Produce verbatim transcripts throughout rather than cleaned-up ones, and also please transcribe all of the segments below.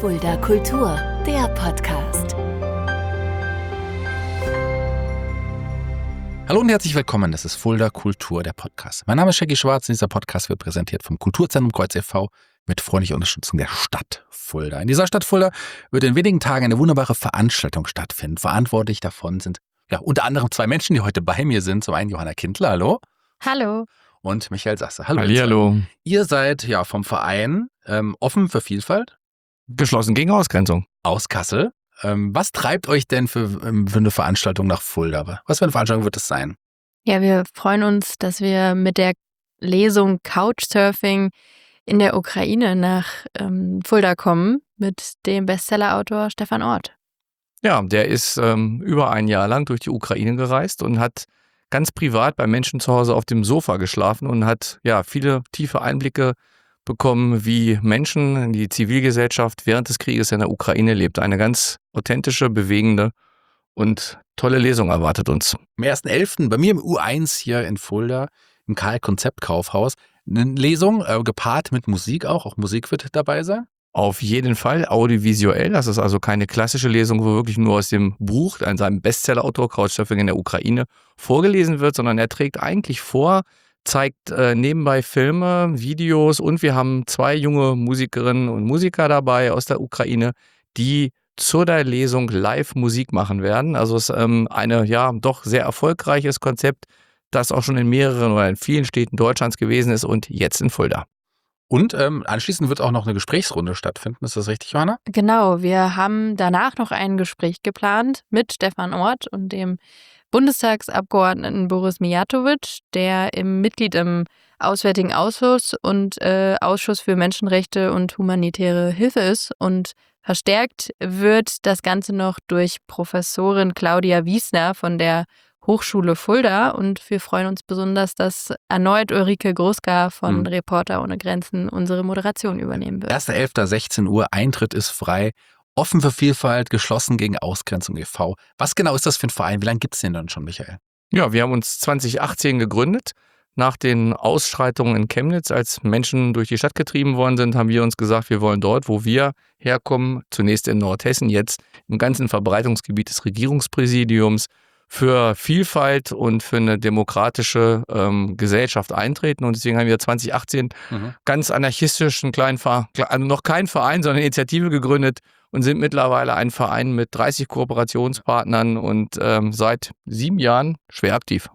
Fulda Kultur, der Podcast. Hallo und herzlich willkommen, das ist Fulda Kultur, der Podcast. Mein Name ist Shaggy Schwarz und dieser Podcast wird präsentiert vom Kulturzentrum Kreuz e V mit freundlicher Unterstützung der Stadt Fulda. In dieser Stadt Fulda wird in wenigen Tagen eine wunderbare Veranstaltung stattfinden. Verantwortlich davon sind ja unter anderem zwei Menschen, die heute bei mir sind. Zum einen Johanna Kindler, hallo. Hallo. Und Michael Sasse, hallo. Hallihallo. Ihr seid ja vom Verein ähm, Offen für Vielfalt. Geschlossen gegen Ausgrenzung. Aus Kassel. Ähm, was treibt euch denn für, ähm, für eine Veranstaltung nach Fulda? Was für eine Veranstaltung wird es sein? Ja, wir freuen uns, dass wir mit der Lesung Couchsurfing in der Ukraine nach ähm, Fulda kommen mit dem Bestsellerautor Stefan Orth. Ja, der ist ähm, über ein Jahr lang durch die Ukraine gereist und hat ganz privat bei Menschen zu Hause auf dem Sofa geschlafen und hat ja viele tiefe Einblicke bekommen, wie Menschen, die Zivilgesellschaft während des Krieges in der Ukraine lebt. Eine ganz authentische, bewegende und tolle Lesung erwartet uns. Am ersten elften bei mir im U eins hier in Fulda, im Karl-Konzept-Kaufhaus, eine Lesung, äh, gepaart mit Musik auch. Auch Musik wird dabei sein. Auf jeden Fall audiovisuell. Das ist also keine klassische Lesung, wo wirklich nur aus dem Buch, an seinem Bestsellerautor Couchsurfing in der Ukraine, vorgelesen wird, sondern er trägt eigentlich vor, zeigt äh, nebenbei Filme, Videos und wir haben zwei junge Musikerinnen und Musiker dabei aus der Ukraine, die zu der Lesung live Musik machen werden. Also es ist ähm, eine ja doch sehr erfolgreiches Konzept, das auch schon in mehreren oder in vielen Städten Deutschlands gewesen ist und jetzt in Fulda. Und ähm, anschließend wird auch noch eine Gesprächsrunde stattfinden. Ist das richtig, Johanna? Genau, wir haben danach noch ein Gespräch geplant mit Stefan Orth und dem Bundestagsabgeordneten Boris Mijatovic, der im Mitglied im Auswärtigen Ausschuss und äh, Ausschuss für Menschenrechte und humanitäre Hilfe ist. Und verstärkt wird das Ganze noch durch Professorin Claudia Wiesner von der Hochschule Fulda und wir freuen uns besonders, dass erneut Ulrike Gruska von Mhm. Reporter ohne Grenzen unsere Moderation übernehmen wird. erster elfter sechzehn Uhr, Eintritt ist frei, offen für Vielfalt, geschlossen gegen Ausgrenzung e V Was genau ist das für ein Verein? Wie lange gibt es den dann schon, Michael? Ja, wir haben uns zwanzig achtzehn gegründet. Nach den Ausschreitungen in Chemnitz, als Menschen durch die Stadt getrieben worden sind, haben wir uns gesagt, wir wollen dort, wo wir herkommen, zunächst in Nordhessen, jetzt im ganzen Verbreitungsgebiet des Regierungspräsidiums, für Vielfalt und für eine demokratische ähm, Gesellschaft eintreten. Und deswegen haben wir zwanzig achtzehn Mhm. ganz anarchistisch einen kleinen Verein, also noch kein Verein, sondern eine Initiative gegründet und sind mittlerweile ein Verein mit dreißig Kooperationspartnern und ähm, seit sieben Jahren schwer aktiv.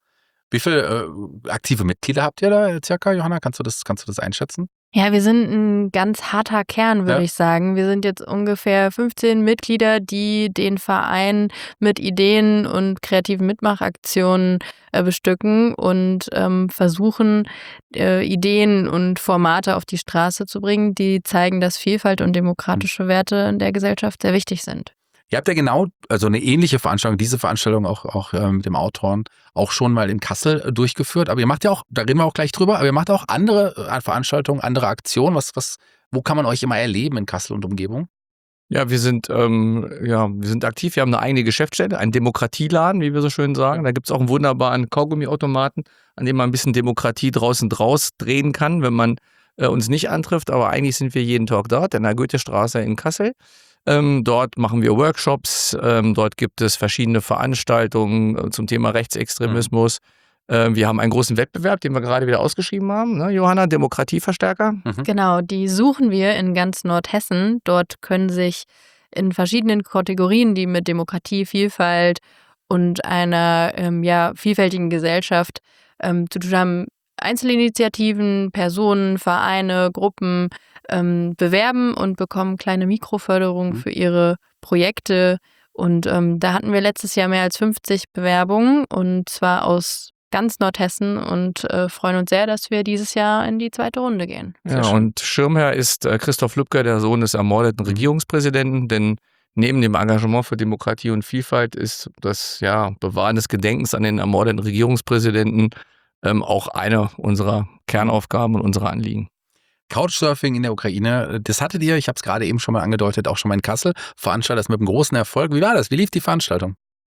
Wie viele äh, aktive Mitglieder habt ihr da circa, Johanna? Kannst du das, kannst du das einschätzen? Ja, wir sind ein ganz harter Kern, würde Ja. ich sagen. Wir sind jetzt ungefähr fünfzehn Mitglieder, die den Verein mit Ideen und kreativen Mitmachaktionen äh, bestücken und ähm, versuchen, äh, Ideen und Formate auf die Straße zu bringen, die zeigen, dass Vielfalt und demokratische Werte in der Gesellschaft sehr wichtig sind. Ihr habt ja genau, also eine ähnliche Veranstaltung, diese Veranstaltung auch, auch äh, mit dem Autoren, auch schon mal in Kassel äh, durchgeführt. Aber ihr macht ja auch, da reden wir auch gleich drüber, aber ihr macht auch andere äh, Veranstaltungen, andere Aktionen. Was, was, wo kann man euch immer erleben in Kassel und Umgebung? Ja, wir sind, ähm, ja, wir sind aktiv. Wir haben eine eigene Geschäftsstelle, einen Demokratieladen, wie wir so schön sagen. Da gibt es auch einen wunderbaren Kaugummiautomaten, an dem man ein bisschen Demokratie draußen draus drehen kann, wenn man äh, uns nicht antrifft. Aber eigentlich sind wir jeden Tag dort, in der Goethestraße in Kassel. Ähm, dort machen wir Workshops, ähm, dort gibt es verschiedene Veranstaltungen äh, zum Thema Rechtsextremismus. Ähm, wir haben einen großen Wettbewerb, den wir gerade wieder ausgeschrieben haben, ne, Johanna, Demokratieverstärker. Mhm. Genau, die suchen wir in ganz Nordhessen. Dort können sich in verschiedenen Kategorien, die mit Demokratie, Vielfalt und einer ähm, ja, vielfältigen Gesellschaft ähm, zu tun haben, Einzelinitiativen, Personen, Vereine, Gruppen ähm, bewerben und bekommen kleine Mikroförderungen Mhm. für ihre Projekte. Und ähm, da hatten wir letztes Jahr mehr als fünfzig Bewerbungen und zwar aus ganz Nordhessen und äh, freuen uns sehr, dass wir dieses Jahr in die zweite Runde gehen. Sehr Ja, schön. und Schirmherr ist äh, Christoph Lübcke, der Sohn des ermordeten Mhm. Regierungspräsidenten, denn neben dem Engagement für Demokratie und Vielfalt ist das ja, Bewahren des Gedenkens an den ermordeten Regierungspräsidenten ähm, auch eine unserer Kernaufgaben und unserer Anliegen. Couchsurfing in der Ukraine, das hattet ihr, ich habe es gerade eben schon mal angedeutet, auch schon mal in Kassel, veranstaltet das mit einem großen Erfolg. Wie war das? Wie lief die Veranstaltung?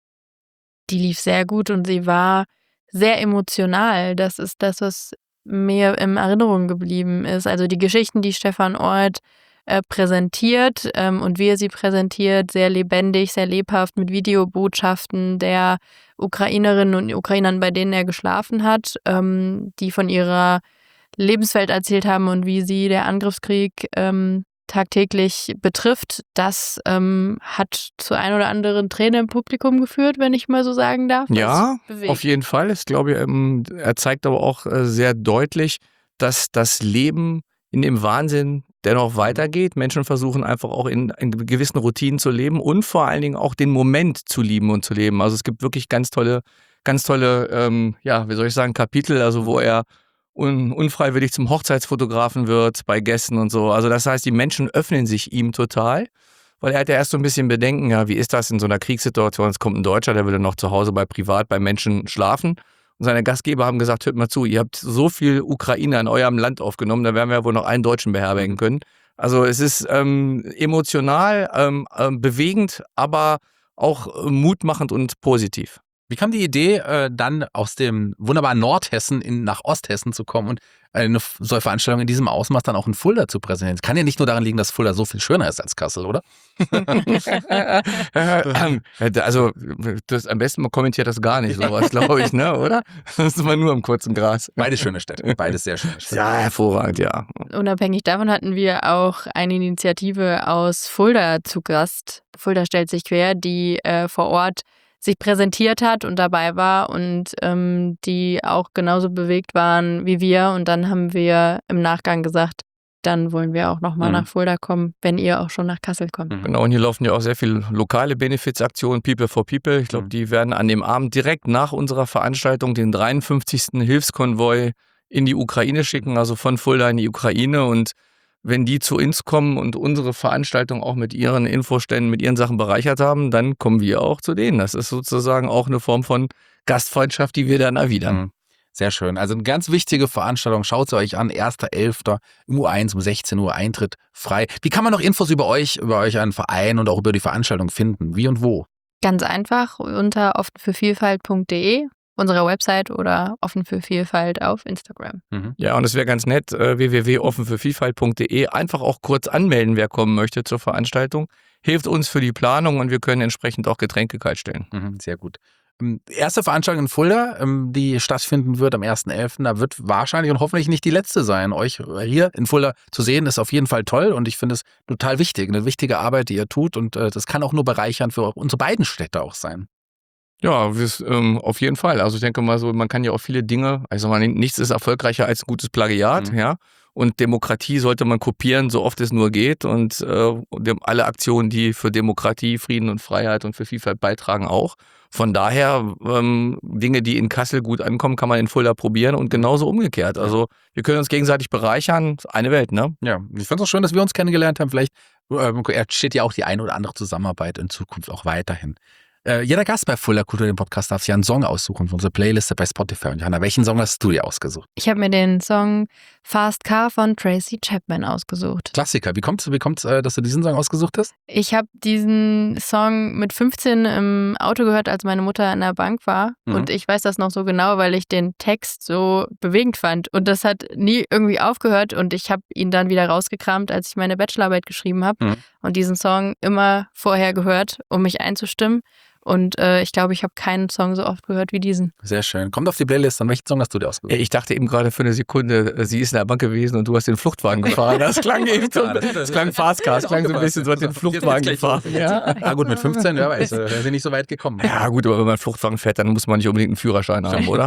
Die lief sehr gut und sie war sehr emotional. Das ist das, was mir in Erinnerung geblieben ist. Also die Geschichten, die Stefan Orth äh, präsentiert ähm, und wie er sie präsentiert, sehr lebendig, sehr lebhaft mit Videobotschaften der Ukrainerinnen und Ukrainern, bei denen er geschlafen hat, ähm, die von ihrer Lebenswelt erzählt haben und wie sie der Angriffskrieg ähm, tagtäglich betrifft. Das ähm, hat zu ein oder anderen Träne im Publikum geführt, wenn ich mal so sagen darf. Ja, Das bewegt. auf jeden Fall. Ich glaube, ähm, er zeigt aber auch äh, sehr deutlich, dass das Leben in dem Wahnsinn dennoch weitergeht. Menschen versuchen einfach auch in, in gewissen Routinen zu leben und vor allen Dingen auch den Moment zu lieben und zu leben. Also es gibt wirklich ganz tolle, ganz tolle, ähm, ja, wie soll ich sagen, Kapitel, also wo er un, unfreiwillig zum Hochzeitsfotografen wird bei Gästen und so. Also das heißt, die Menschen öffnen sich ihm total. Weil er hat ja erst so ein bisschen Bedenken, ja, wie ist das in so einer Kriegssituation? Es kommt ein Deutscher, der will dann noch zu Hause bei privat bei Menschen schlafen. Und seine Gastgeber haben gesagt, hört mal zu, ihr habt so viel Ukrainer in eurem Land aufgenommen, da werden wir ja wohl noch einen Deutschen beherbergen können. Also es ist ähm, emotional, ähm, äh, bewegend, aber auch äh, mutmachend und positiv. Wie kam die Idee, äh, dann aus dem wunderbaren Nordhessen in, nach Osthessen zu kommen und eine solche Veranstaltung in diesem Ausmaß dann auch in Fulda zu präsentieren? Es kann ja nicht nur daran liegen, dass Fulda so viel schöner ist als Kassel, oder? Also das, am besten man kommentiert das gar nicht, sowas, glaube ich, ne, oder? Das ist mal nur im kurzen Gras. Beide schöne Städte, beides sehr schöne Städte. Ja, hervorragend, ja. Unabhängig davon hatten wir auch eine Initiative aus Fulda zu Gast. Fulda stellt sich quer, die äh, vor Ort sich präsentiert hat und dabei war und ähm, die auch genauso bewegt waren wie wir. Und dann haben wir im Nachgang gesagt, dann wollen wir auch nochmal Mhm. nach Fulda kommen, wenn ihr auch schon nach Kassel kommt. Mhm. Genau, und hier laufen ja auch sehr viele lokale Benefizaktionen, People for People. Ich glaube, Mhm. die werden an dem Abend direkt nach unserer Veranstaltung den dreiundfünfzigsten Hilfskonvoi in die Ukraine schicken, also von Fulda in die Ukraine. Und wenn die zu uns kommen und unsere Veranstaltung auch mit ihren Infoständen, mit ihren Sachen bereichert haben, dann kommen wir auch zu denen. Das ist sozusagen auch eine Form von Gastfreundschaft, die wir dann erwidern. Mhm. Sehr schön. Also eine ganz wichtige Veranstaltung. Schaut sie euch an. erster elfter im U eins um sechzehn Uhr Eintritt frei. Wie kann man noch Infos über euch, über euch einen Verein und auch über die Veranstaltung finden? Wie und wo? Ganz einfach unter offenfürvielfalt punkt de, unserer Website, oder offen für Vielfalt auf Instagram. Mhm. Ja, und es wäre ganz nett, äh, w w w punkt offen für vielfalt punkt de, einfach auch kurz anmelden, wer kommen möchte zur Veranstaltung. Hilft uns für die Planung und wir können entsprechend auch Getränke kaltstellen. Mhm, sehr gut. Ähm, Erste Veranstaltung in Fulda, ähm, die stattfinden wird am ersten elften Da wird wahrscheinlich und hoffentlich nicht die letzte sein. Euch hier in Fulda zu sehen, ist auf jeden Fall toll und ich finde es total wichtig. Eine wichtige Arbeit, die ihr tut und äh, das kann auch nur bereichernd für unsere beiden Städte auch sein. Ja, wir's, ähm, auf jeden Fall. Also ich denke mal so, man kann ja auch viele Dinge, also man, nichts ist erfolgreicher als ein gutes Plagiat, Mhm. ja. Und Demokratie sollte man kopieren, so oft es nur geht. Und äh, dem, alle Aktionen, die für Demokratie, Frieden und Freiheit und für Vielfalt beitragen, auch. Von daher, ähm, Dinge, die in Kassel gut ankommen, kann man in Fulda probieren und genauso umgekehrt. Also wir können uns gegenseitig bereichern. Eine Welt, ne? Ja, ich finde es auch schön, dass wir uns kennengelernt haben. Vielleicht ähm, steht ja auch die eine oder andere Zusammenarbeit in Zukunft auch weiterhin. Äh, jeder Gast bei Fulda Kultur, dem Podcast, darf sich einen Song aussuchen von unserer Playliste bei Spotify. Und Johanna, welchen Song hast du dir ausgesucht? Ich habe mir den Song Fast Car von Tracy Chapman ausgesucht. Klassiker. Wie kommt's, wie kommt's, äh, dass du diesen Song ausgesucht hast? Ich habe diesen Song mit fünfzehn im Auto gehört, als meine Mutter in der Bank war. Mhm. Und ich weiß das noch so genau, weil ich den Text so bewegend fand. Und das hat nie irgendwie aufgehört. Und ich habe ihn dann wieder rausgekramt, als ich meine Bachelorarbeit geschrieben habe. Mhm. Und diesen Song immer vorher gehört, um mich einzustimmen. Und äh, ich glaube, ich habe keinen Song so oft gehört wie diesen. Sehr schön. Kommt auf die Playlist. An welchen Song hast du dir ausgesucht? Ich dachte eben gerade für eine Sekunde, sie ist in der Bank gewesen und du hast den Fluchtwagen gefahren. Das klang eben so, das klang Fastcar, das klang so ein bisschen, so hat den Fluchtwagen gefahren. Ja. Ah gut, mit fünfzehn, wer weiß, da sind nicht so weit gekommen. Ja gut, aber wenn man Fluchtwagen fährt, dann muss man nicht unbedingt einen Führerschein haben, oder?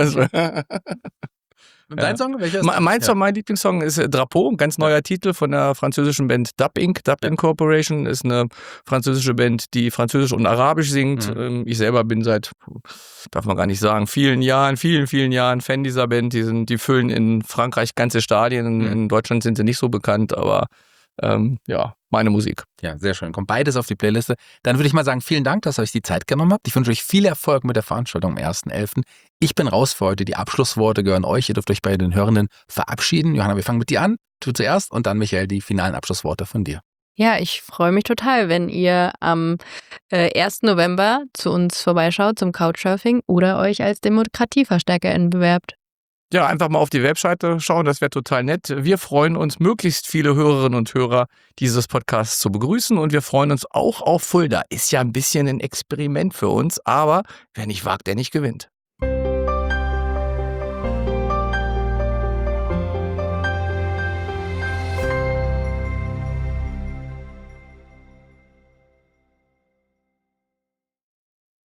Und dein Song? Welcher ist mein, mein, Song, mein Lieblingssong ist äh, Drapeau, ein ganz neuer Titel von der französischen Band Dub Incorporated. Dub Incorporation ist eine französische Band, die Französisch und Arabisch singt. Mhm. Ähm, Ich selber bin seit, darf man gar nicht sagen, vielen Jahren, vielen, vielen Jahren Fan dieser Band. Die, sind, die füllen in Frankreich ganze Stadien. Mhm. In Deutschland sind sie nicht so bekannt, aber ähm, ja, meine Musik. Ja, sehr schön. Kommt beides auf die Playliste. Dann würde ich mal sagen, vielen Dank, dass ihr euch die Zeit genommen habt. Ich wünsche euch viel Erfolg mit der Veranstaltung am ersten elften Ich bin raus für heute. Die Abschlussworte gehören euch. Ihr dürft euch bei den Hörenden verabschieden. Johanna, wir fangen mit dir an. Du zuerst und dann, Michael, die finalen Abschlussworte von dir. Ja, ich freue mich total, wenn ihr am äh, ersten November zu uns vorbeischaut zum Couchsurfing oder euch als DemokratieverstärkerInnen bewerbt. Ja, einfach mal auf die Webseite schauen, das wäre total nett. Wir freuen uns, möglichst viele Hörerinnen und Hörer dieses Podcasts zu begrüßen und wir freuen uns auch auf Fulda. Ist ja ein bisschen ein Experiment für uns, aber wer nicht wagt, der nicht gewinnt.